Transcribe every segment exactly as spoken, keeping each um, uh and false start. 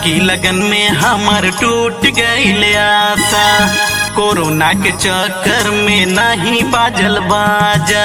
की लगन में हमर टूट गईल आशा, कोरोना के चक्कर में नहीं बाजल बाजा।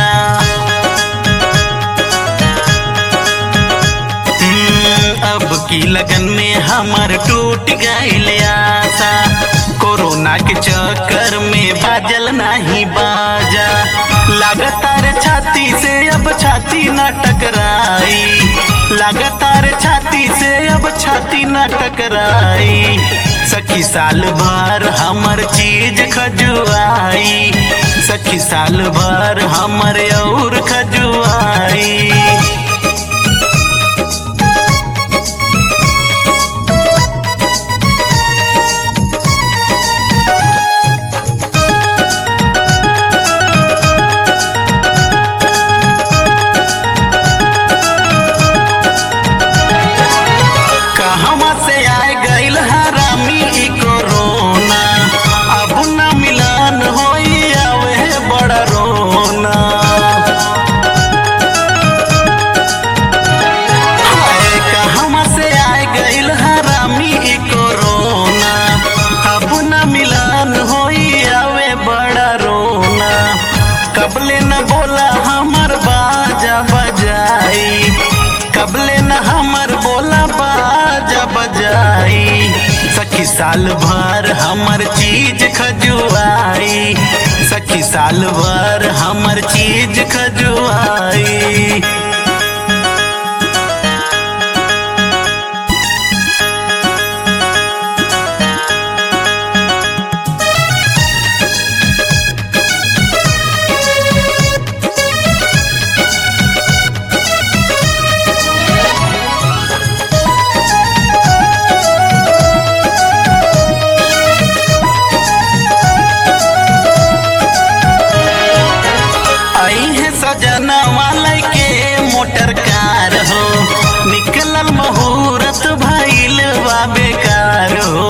अब की लगन में हमर टूट गईल आशा, कोरोना के चक्कर में बाजल नहीं बाजा। लगातार छाती से अब छाती न टकराई, लगातार छाती से अब छाती न टकराई। सखी साल भर हमर चीज खजुआई, सखी साल भर हमर और खजुआई। कबले न बोला हमर बाजा बजाई, कबले न हमर बोला बाजा बजाई। सखी साल भर हमर चीज खजुआई, सखी साल भर हमर चीज खजुआई। सजनवा लैके मोटर कार हो, निकलल मुहूर्त भइल बा बेकार हो।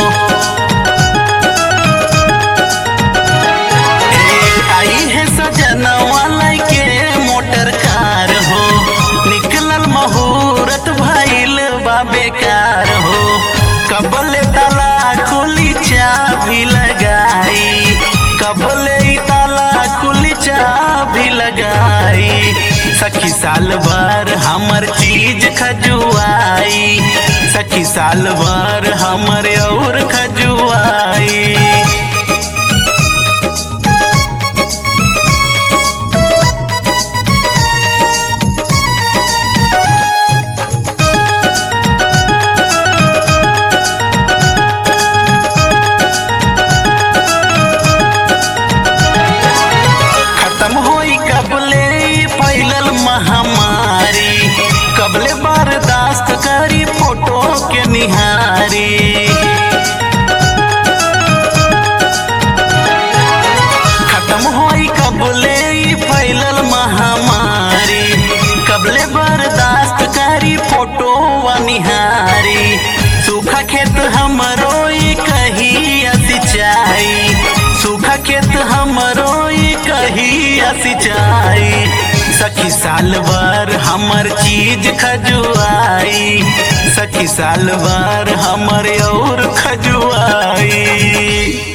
आई है सजनवा लैके मोटर कार हो, निकलल मुहूर्त भइल बा बेकार हो। कबले ताला खुली चाबी लगाई, कबले ताला खुली चाबी लगाई। सखी साल भर हमर चीज खजुआई, सखी साल भर हमर और खजुआई। महामारी कबले बर्दाश्त करी फोटो के निहारी। खत्म होई कबले फैलल महामारी, कबले बर्दाश्त करी फोटो व निहारी। सूखा खेत हमरो कही सिंचाई, सूखा खेत हमरो कही सिंचाई। सखी साल भर हमर चीज खजुआई, सखी साल भर हमर और खजुआई।